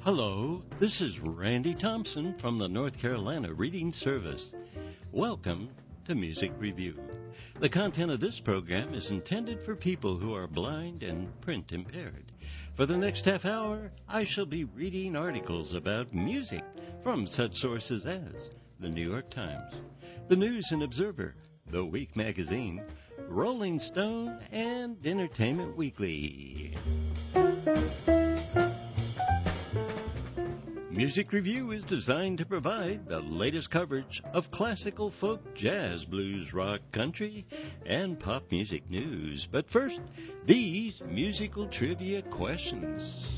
Hello, this is Randy Thompson from the North Carolina Reading Service. Welcome to Music Review. The content of this program is intended for people who are blind and print impaired. For the next half hour, I shall be reading articles about music from such sources as the New York Times, the News and Observer, the Week Magazine, Rolling Stone, and Entertainment Weekly. Music Review is designed to provide the latest coverage of classical, folk, jazz, blues, rock, country, and pop music news. But first, these musical trivia questions.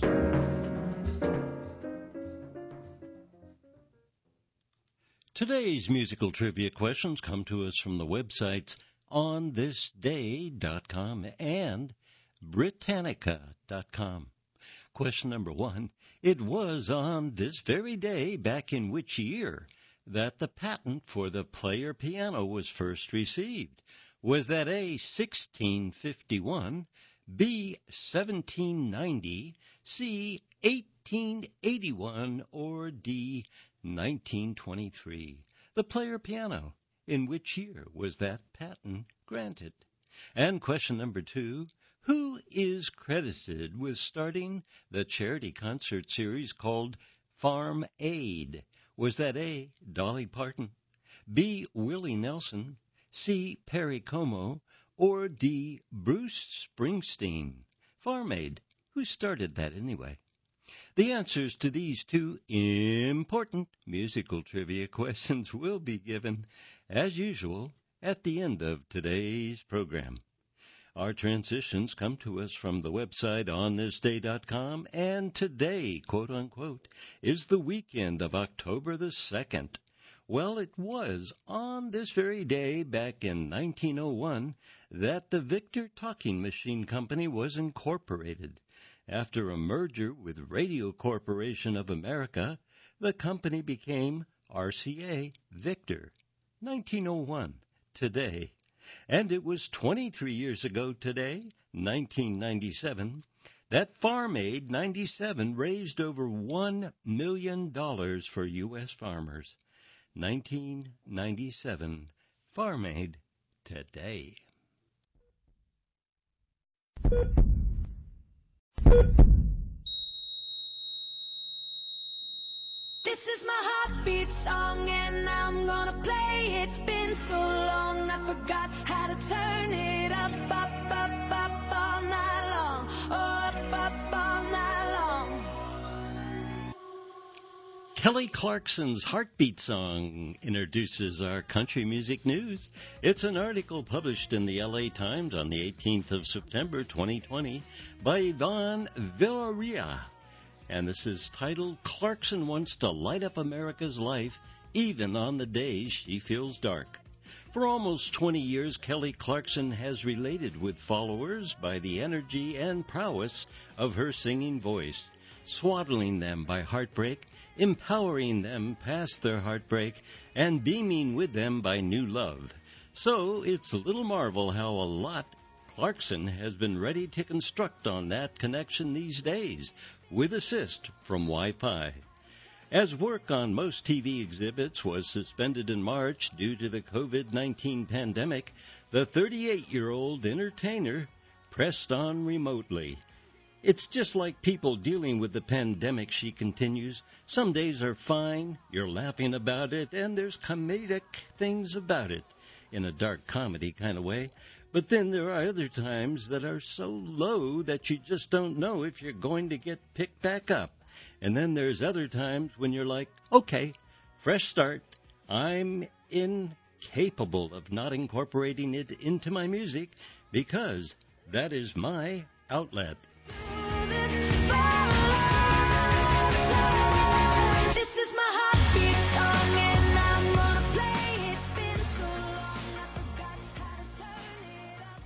Today's musical trivia questions come to us from the websites onthisday.com and Britannica.com. Question number 1. It was on this very day, back in which year, that the patent for the player piano was first received? Was that A, 1651, B, 1790, C, 1881, or D, 1923? The player piano, in which year was that patent granted? And question number 2. Who is credited with starting the charity concert series called Farm Aid? Was that A, Dolly Parton, B, Willie Nelson, C, Perry Como, or D, Bruce Springsteen? Farm Aid. Who started that anyway? The answers to these two important musical trivia questions will be given, as usual, at the end of today's program. Our transitions come to us from the website onthisday.com, and today, quote-unquote, is the weekend of October the 2nd. Well, it was on this very day back in 1901 that the Victor Talking Machine Company was incorporated. After a merger with Radio Corporation of America, the company became RCA Victor. 1901, today. And it was 23 years ago today, 1997, that Farm Aid 97 raised over $1 million for U.S. farmers. 1997, Farm Aid today. This is my heartbeat song and I'm gonna play it. Been so long I forgot how to turn it up, up, up, up all night long. Oh, up, up all night long. Kelly Clarkson's Heartbeat Song introduces our country music news. It's an article published in the LA Times on the 18th of September 2020 by Yvonne Villarreal. And this is titled, Clarkson Wants to Light Up America's Life Even on the Days She Feels Dark. For almost 20 years, Kelly Clarkson has related with followers by the energy and prowess of her singing voice, swaddling them by heartbreak, empowering them past their heartbreak, and beaming with them by new love. So it's little marvel how a lot Clarkson has been ready to construct on that connection these days, with assist from Wi-Fi. As work on most TV exhibits was suspended in March due to the COVID-19 pandemic, the 38-year-old entertainer pressed on remotely. It's just like people dealing with the pandemic, she continues. Some days are fine, you're laughing about it, and there's comedic things about it, in a dark comedy kind of way. But then there are other times that are so low that you just don't know if you're going to get picked back up. And then there's other times when you're like, okay, fresh start. I'm incapable of not incorporating it into my music because that is my outlet. This is my heartbeat song and I'm gonna play it. Been so long I forgot how to turn it up.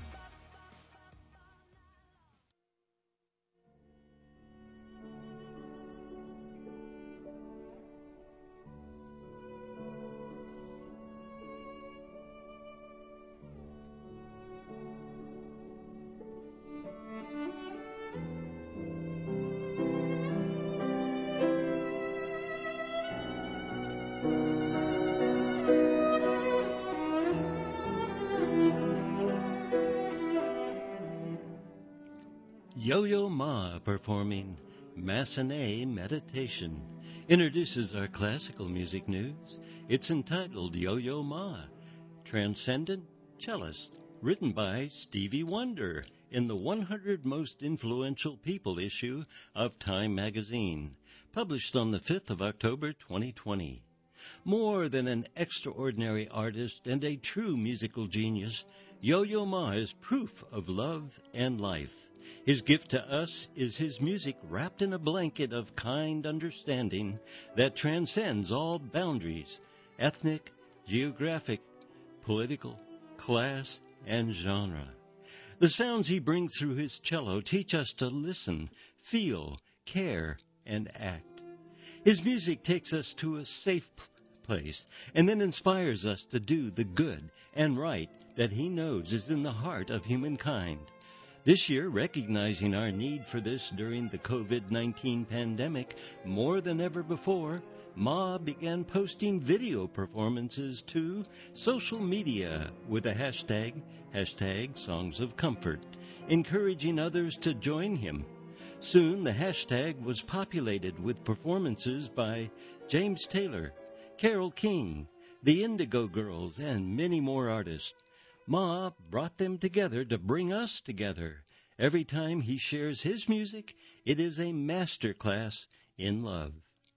Yo-Yo Ma performing Massenet Meditation introduces our classical music news. It's entitled Yo-Yo Ma, Transcendent Cellist, written by Stevie Wonder in the 100 Most Influential People issue of Time magazine, published on the 5th of October 2020. More than an extraordinary artist and a true musical genius, Yo-Yo Ma is proof of love and life. His gift to us is his music wrapped in a blanket of kind understanding that transcends all boundaries, ethnic, geographic, political, class, and genre. The sounds he brings through his cello teach us to listen, feel, care, and act. His music takes us to a safe place and then inspires us to do the good and right that he knows is in the heart of humankind. This year, recognizing our need for this during the COVID-19 pandemic more than ever before, Ma began posting video performances to social media with a hashtag Songs of Comfort, encouraging others to join him. Soon, the hashtag was populated with performances by James Taylor, Carole King, the Indigo Girls, and many more artists. Ma brought them together to bring us together. Every time he shares his music, it is a master class in love.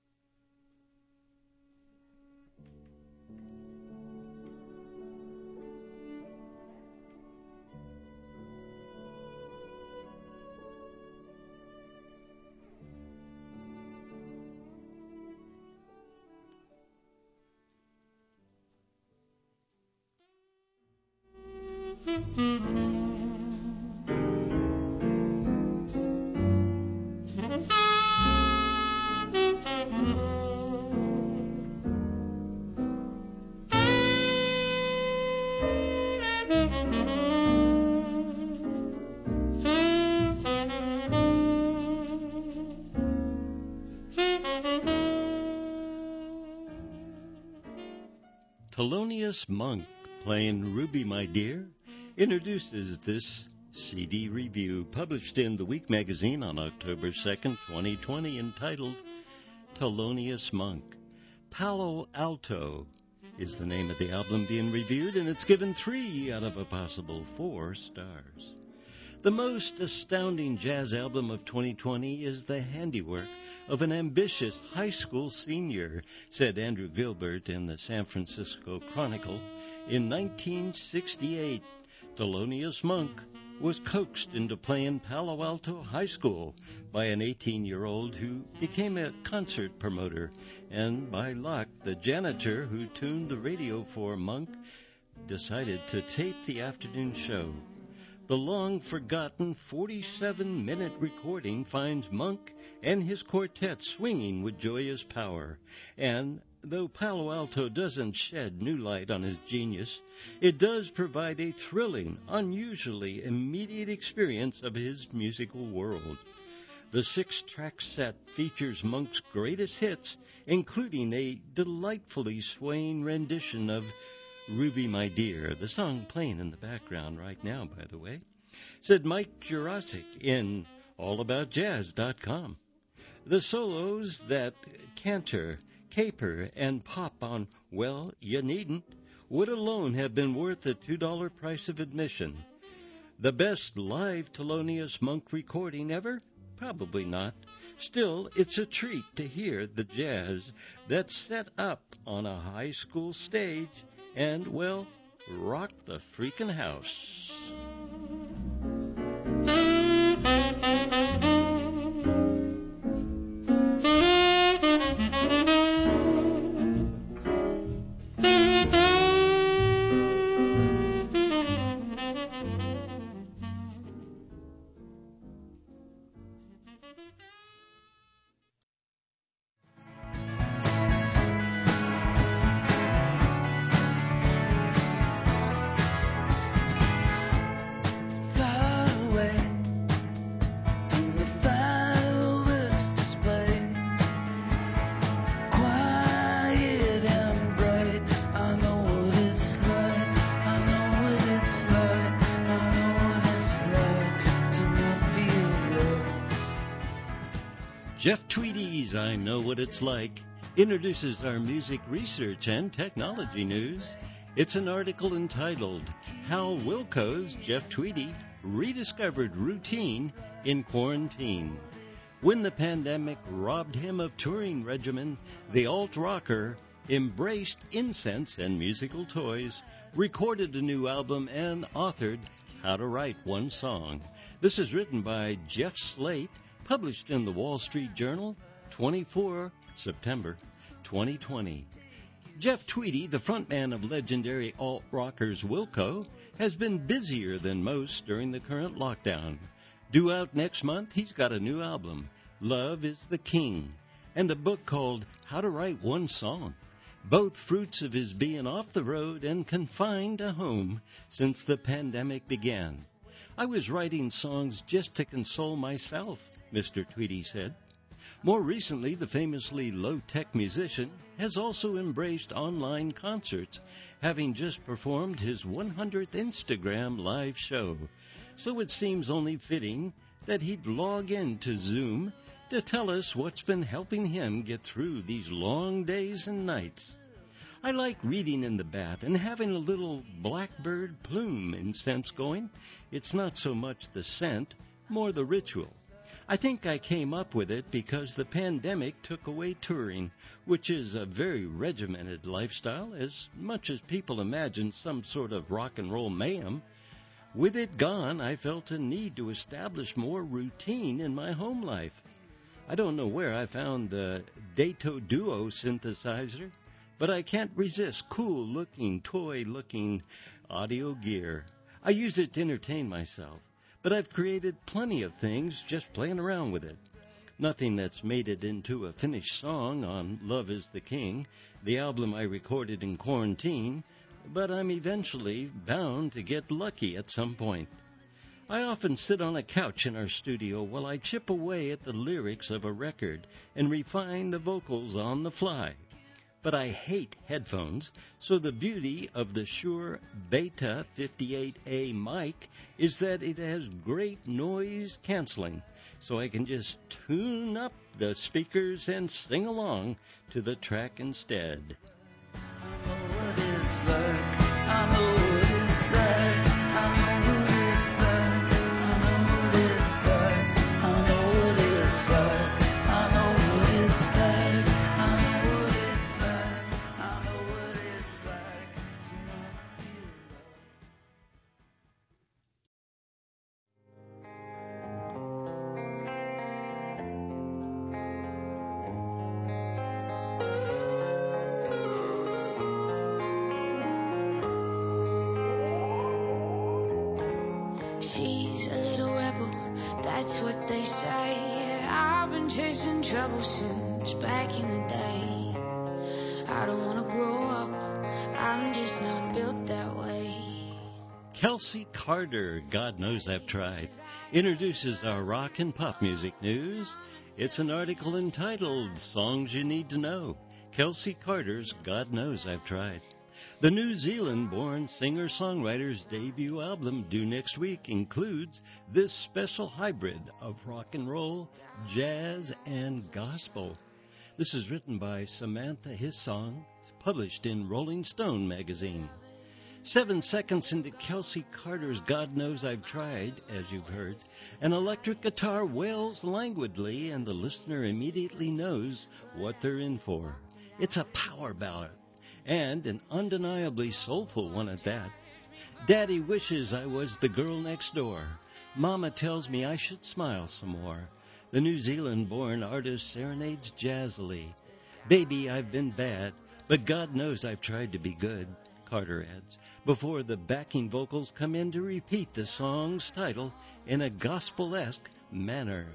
Thelonious Monk, playing Ruby My Dear, introduces this CD review published in The Week magazine on October 2nd, 2020, entitled Thelonious Monk. Palo Alto is the name of the album being reviewed, and it's given 3 out of a possible 4 stars. The most astounding jazz album of 2020 is the handiwork of an ambitious high school senior, said Andrew Gilbert in the San Francisco Chronicle. In 1968, Thelonious Monk was coaxed into playing Palo Alto High School by an 18-year-old who became a concert promoter, and by luck, the janitor who tuned the radio for Monk decided to tape the afternoon show. The long-forgotten 47-minute recording finds Monk and his quartet swinging with joyous power. And though Palo Alto doesn't shed new light on his genius, it does provide a thrilling, unusually immediate experience of his musical world. The 6-track set features Monk's greatest hits, including a delightfully swaying rendition of Ruby My Dear, the song playing in the background right now, by the way, said Mike Jurasik in allaboutjazz.com. The solos that canter, caper, and pop on Well, You Needn't would alone have been worth the $2 price of admission. The best live Thelonious Monk recording ever? Probably not. Still, it's a treat to hear the jazz that's set up on a high school stage and, well, rock the freaking house. Jeff Tweedy's I Know What It's Like introduces our music research and technology news. It's an article entitled How Wilco's Jeff Tweedy Rediscovered Routine in Quarantine. When the pandemic robbed him of touring regimen, the alt-rocker embraced incense and musical toys, recorded a new album, and authored How to Write One Song. This is written by Jeff Slate, published in the Wall Street Journal, 24 September 2020. Jeff Tweedy, the frontman of legendary alt-rockers Wilco, has been busier than most during the current lockdown. Due out next month, he's got a new album, Love is the King, and a book called How to Write One Song, both fruits of his being off the road and confined to home since the pandemic began. I was writing songs just to console myself, Mr. Tweedy said. More recently, the famously low-tech musician has also embraced online concerts, having just performed his 100th Instagram live show. So it seems only fitting that he'd log into Zoom to tell us what's been helping him get through these long days and nights. I like reading in the bath and having a little blackbird plume incense going. It's not so much the scent, more the ritual. I think I came up with it because the pandemic took away touring, which is a very regimented lifestyle, as much as people imagine some sort of rock and roll mayhem. With it gone, I felt a need to establish more routine in my home life. I don't know where I found the Dato Duo synthesizer, but I can't resist cool-looking, toy-looking audio gear. I use it to entertain myself, but I've created plenty of things just playing around with it. Nothing that's made it into a finished song on Love is the King, the album I recorded in quarantine, but I'm eventually bound to get lucky at some point. I often sit on a couch in our studio while I chip away at the lyrics of a record and refine the vocals on the fly. But I hate headphones, so the beauty of the Shure Beta 58A mic is that it has great noise canceling, so I can just tune up the speakers and sing along to the track instead. I know what it's like. I know what it's like. I know what it's like. I know what it's like. I know what it's like. I know what it's like. I know what it's like. I know what it's like to not feel love. She's a little rebel, that's what they say. I've been chasing trouble since back in the day. I don't want to grow up, I'm just not built that way. Kelsey Carter, God Knows I've Tried, introduces our rock and pop music news. It's an article entitled Songs You Need to Know, Kelsey Carter's God Knows I've Tried. The New Zealand-born singer-songwriter's debut album due next week includes this special hybrid of rock and roll, jazz, and gospel. This is written by Samantha Hissong, published in Rolling Stone magazine. 7 seconds into Kelsey Carter's God Knows I've Tried, as you've heard, an electric guitar wails languidly and the listener immediately knows what they're in for. It's a power ballad, and an undeniably soulful one at that. Daddy wishes I was the girl next door. Mama tells me I should smile some more. The New Zealand-born artist serenades jazzily. Baby, I've been bad, but God knows I've tried to be good, Carter adds, before the backing vocals come in to repeat the song's title in a gospel-esque manner.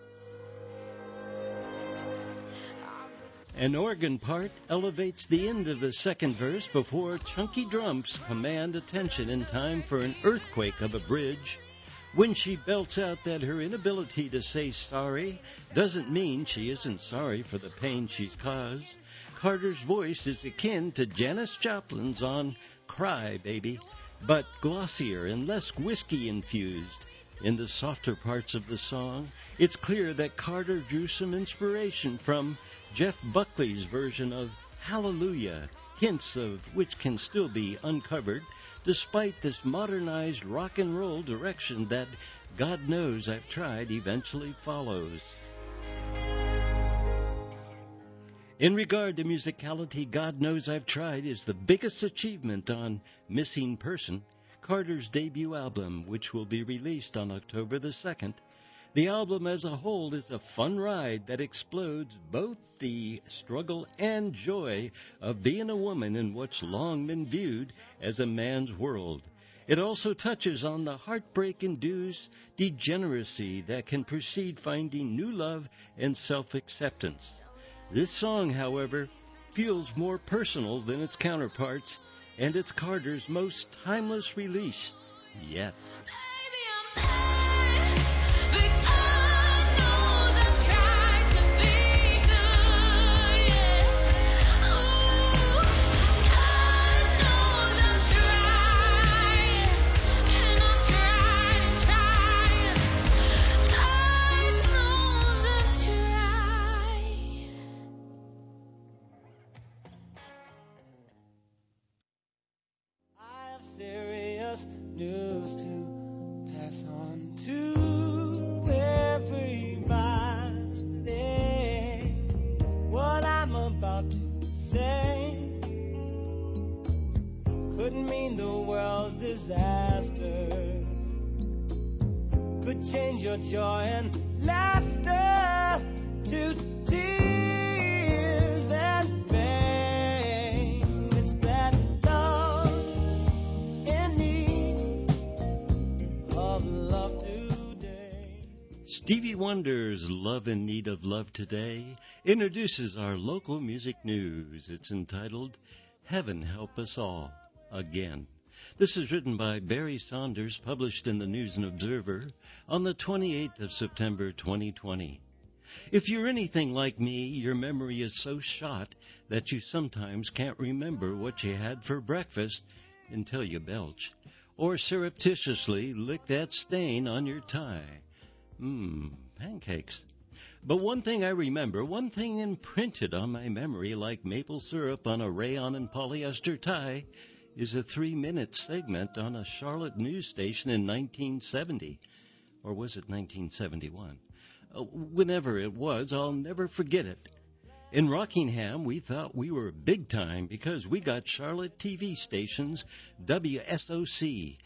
An organ part elevates the end of the second verse before chunky drums command attention in time for an earthquake of a bridge. When she belts out that her inability to say sorry doesn't mean she isn't sorry for the pain she's caused, Carter's voice is akin to Janis Joplin's on Cry Baby, but glossier and less whiskey-infused. In the softer parts of the song, it's clear that Carter drew some inspiration from Jeff Buckley's version of Hallelujah, hints of which can still be uncovered despite this modernized rock and roll direction that God Knows I've Tried eventually follows. In regard to musicality, God Knows I've Tried is the biggest achievement on Missing Person, Carter's debut album, which will be released on October the 2nd. The album as a whole is a fun ride that explodes both the struggle and joy of being a woman in what's long been viewed as a man's world. It also touches on the heartbreak-induced degeneracy that can precede finding new love and self-acceptance. This song, however, feels more personal than its counterparts, and it's Carter's most timeless release yet. Serious news to pass on to everybody. What I'm about to say could mean the world's disaster, could change your joy and laughter to tears and pain. It's that love in need of love today. Stevie Wonder's Love in Need of Love Today introduces our local music news. It's entitled Heaven Help Us All Again. This is written by Barry Saunders, published in the News and Observer on the 28th of September 2020. If you're anything like me, your memory is so shot that you sometimes can't remember what you had for breakfast until you belch, or surreptitiously lick that stain on your tie. Pancakes. But one thing I remember, one thing imprinted on my memory like maple syrup on a rayon and polyester tie, is a 3-minute segment on a Charlotte news station in 1970. Or was it 1971? Whenever it was, I'll never forget it. In Rockingham, we thought we were big time because we got Charlotte TV stations WSOC,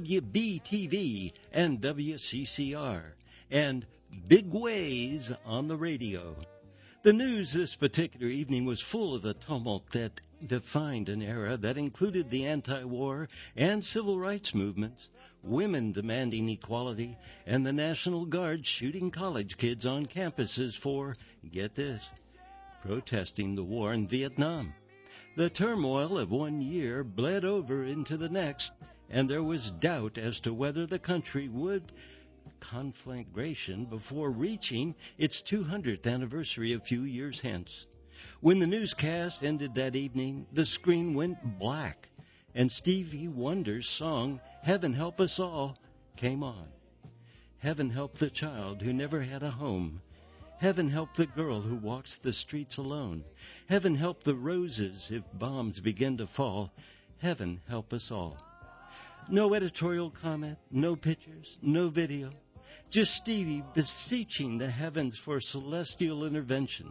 WBTV, and WCCR, and big ways on the radio. The news this particular evening was full of the tumult that defined an era that included the anti-war and civil rights movements, women demanding equality, and the National Guard shooting college kids on campuses for, get this, protesting the war in Vietnam. The turmoil of one year bled over into the next, and there was doubt as to whether the country would conflagration before reaching its 200th anniversary a few years hence. When the newscast ended that evening, the screen went black, and Stevie Wonder's song, Heaven Help Us All, came on. Heaven help the child who never had a home. Heaven help the girl who walks the streets alone. Heaven help the roses if bombs begin to fall. Heaven help us all. No editorial comment, no pictures, no video. Just Stevie beseeching the heavens for celestial intervention.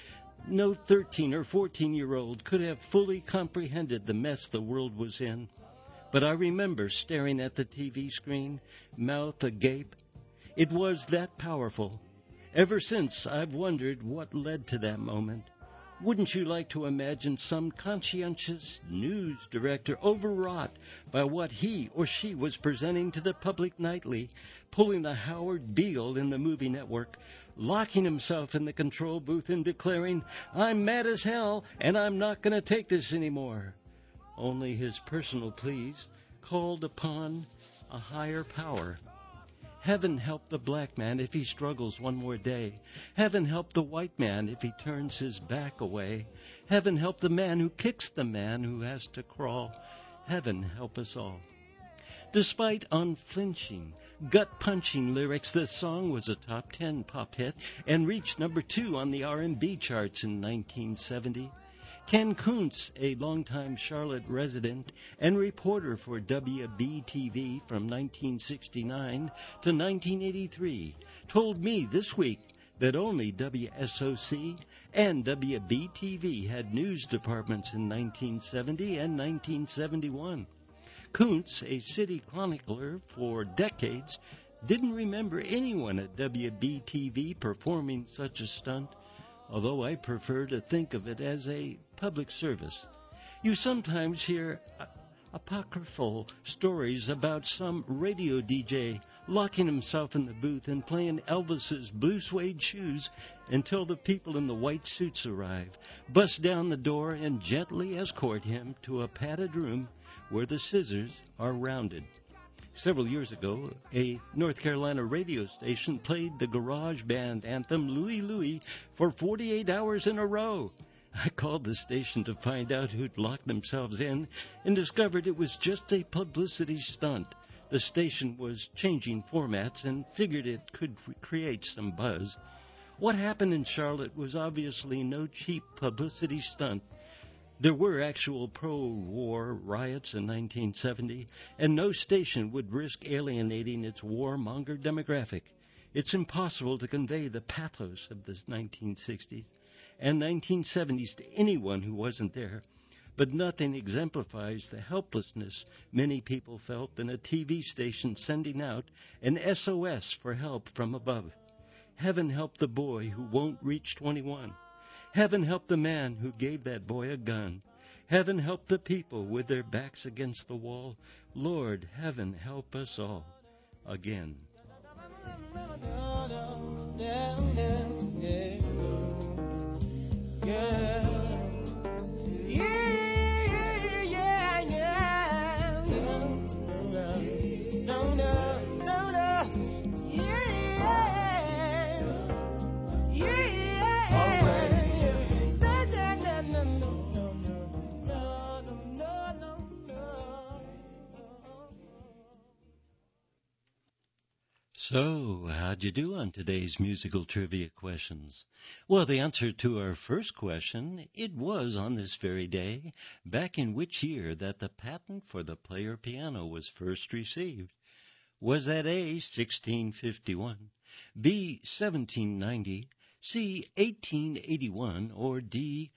No 13 or 14-year-old could have fully comprehended the mess the world was in. But I remember staring at the TV screen, mouth agape. It was that powerful. Ever since, I've wondered what led to that moment. Wouldn't you like to imagine some conscientious news director overwrought by what he or she was presenting to the public nightly, pulling a Howard Beale in the movie network, locking himself in the control booth and declaring, "I'm mad as hell and I'm not going to take this anymore." Only his personal pleas called upon a higher power. Heaven help the black man if he struggles one more day. Heaven help the white man if he turns his back away. Heaven help the man who kicks the man who has to crawl. Heaven help us all. Despite unflinching, gut-punching lyrics, the song was a top 10 pop hit and reached number 2 on the R&B charts in 1970. Ken Kuntz, a longtime Charlotte resident and reporter for WBTV from 1969 to 1983, told me this week that only WSOC and WBTV had news departments in 1970 and 1971. Kuntz, a city chronicler for decades, didn't remember anyone at WBTV performing such a stunt, although I prefer to think of it as a public service. You sometimes hear apocryphal stories about some radio DJ locking himself in the booth and playing Elvis's blue suede shoes until the people in the white suits arrive, bust down the door, and gently escort him to a padded room where the scissors are rounded. Several years ago, a North Carolina radio station played the garage band anthem Louie Louie for 48 hours in a row. I called the station to find out who'd locked themselves in and discovered it was just a publicity stunt. The station was changing formats and figured it could create some buzz. What happened in Charlotte was obviously no cheap publicity stunt. There were actual pro-war riots in 1970, and no station would risk alienating its warmonger demographic. It's impossible to convey the pathos of the 1960s and 1970s to anyone who wasn't there, but nothing exemplifies the helplessness many people felt than a TV station sending out an SOS for help from above. Heaven help the boy who won't reach 21. Heaven help the man who gave that boy a gun. Heaven help the people with their backs against the wall. Lord, heaven help us all. Again. So, how'd you do on today's musical trivia questions? Well, the answer to our first question, it was on this very day, back in which year that the patent for the player piano was first received. Was that A, 1651, B, 1790, C, 1881, or D,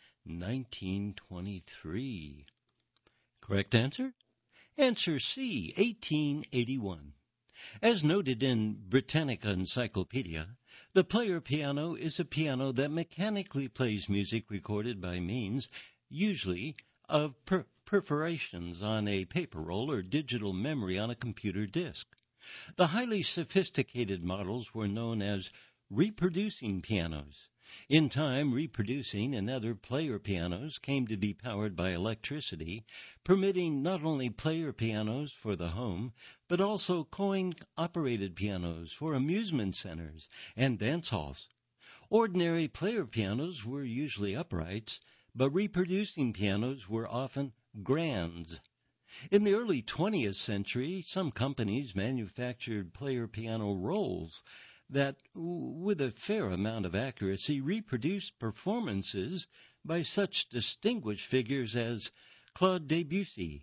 1923? Correct answer? Answer C, 1881. As noted in Britannica Encyclopedia, the player piano is a piano that mechanically plays music recorded by means, usually, of perforations on a paper roll or digital memory on a computer disk. The highly sophisticated models were known as reproducing pianos. In time, reproducing and other player pianos came to be powered by electricity, permitting not only player pianos for the home, but also coin-operated pianos for amusement centers and dance halls. Ordinary player pianos were usually uprights, but reproducing pianos were often grands. In the early 20th century, some companies manufactured player piano rolls that, with a fair amount of accuracy, reproduced performances by such distinguished figures as Claude Debussy,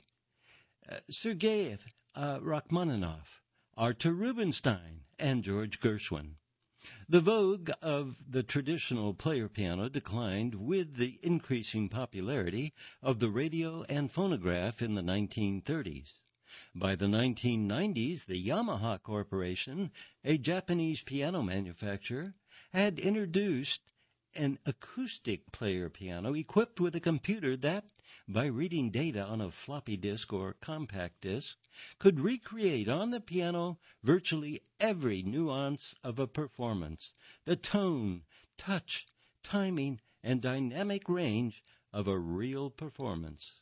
Sergei Rachmaninoff, Artur Rubinstein, and George Gershwin. The vogue of the traditional player piano declined with the increasing popularity of the radio and phonograph in the 1930s. By the 1990s, the Yamaha Corporation, a Japanese piano manufacturer, had introduced an acoustic player piano equipped with a computer that, by reading data on a floppy disk or compact disc, could recreate on the piano virtually every nuance of a performance, the tone, touch, timing, and dynamic range of a real performance.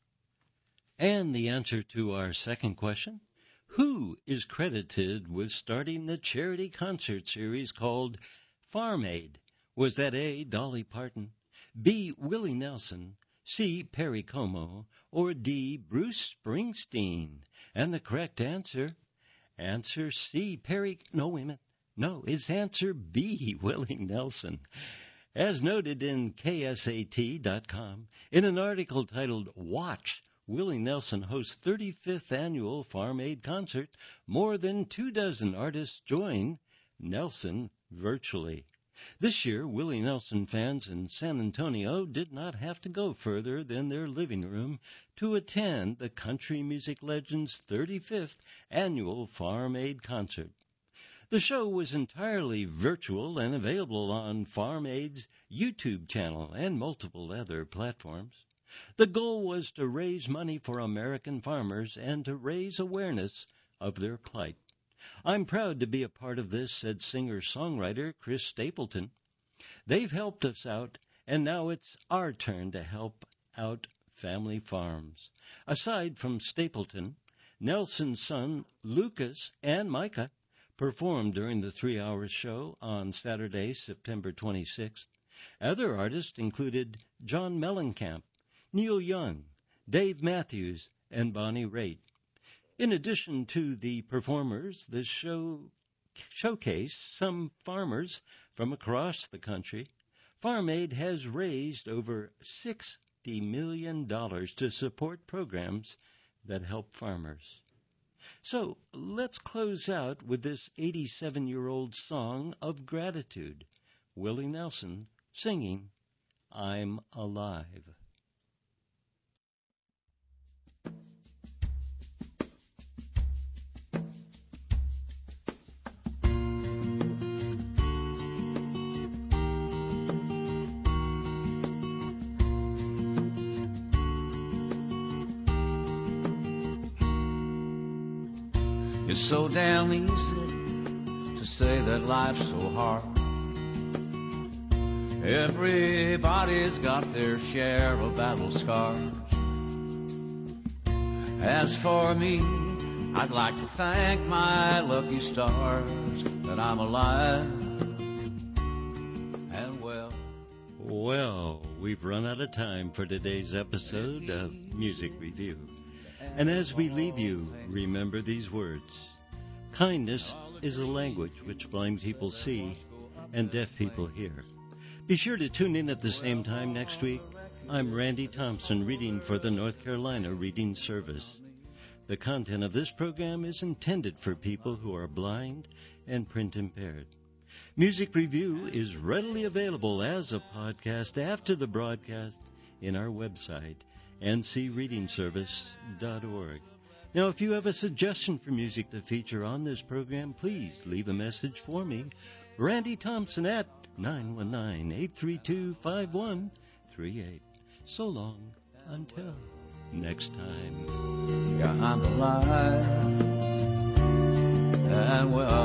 And the answer to our second question, who is credited with starting the charity concert series called Farm Aid? Was that A, Dolly Parton, B, Willie Nelson, C, Perry Como, or D, Bruce Springsteen? And the correct answer Answer C, Perry. No, wait a minute. No, it's answer B, Willie Nelson. As noted in KSAT.com, in an article titled Watch, Willie Nelson hosts 35th Annual Farm Aid Concert. More than 24 artists join Nelson virtually. This year, Willie Nelson fans in San Antonio did not have to go further than their living room to attend the country music legend's 35th Annual Farm Aid Concert. The show was entirely virtual and available on Farm Aid's YouTube channel and multiple other platforms. The goal was to raise money for American farmers and to raise awareness of their plight. I'm proud to be a part of this, said singer-songwriter Chris Stapleton. They've helped us out, and now it's our turn to help out family farms. Aside from Stapleton, Nelson's son Lucas and Micah performed during the 3-hour show on Saturday, September 26th. Other artists included John Mellencamp, Neil Young, Dave Matthews, and Bonnie Raitt. In addition to the performers, the show showcased some farmers from across the country. Farm Aid has raised over $60 million to support programs that help farmers. So let's close out with this 87-year-old song of gratitude. Willie Nelson singing, I'm Alive. It's so damn easy to say that life's so hard. Everybody's got their share of battle scars. As for me, I'd like to thank my lucky stars that I'm alive and well. Well, we've run out of time for today's episode of Music Review. And as we leave you, remember these words. Kindness is a language which blind people see and deaf people hear. Be sure to tune in at the same time next week. I'm Randy Thompson, reading for the North Carolina Reading Service. The content of this program is intended for people who are blind and print impaired. Music Review is readily available as a podcast after the broadcast in our website, ncreadingservice.org. Now, if you have a suggestion for music to feature on this program, please leave a message for me, Randy Thompson at 919-832-5138. So long until next time. Yeah, I'm alive and well.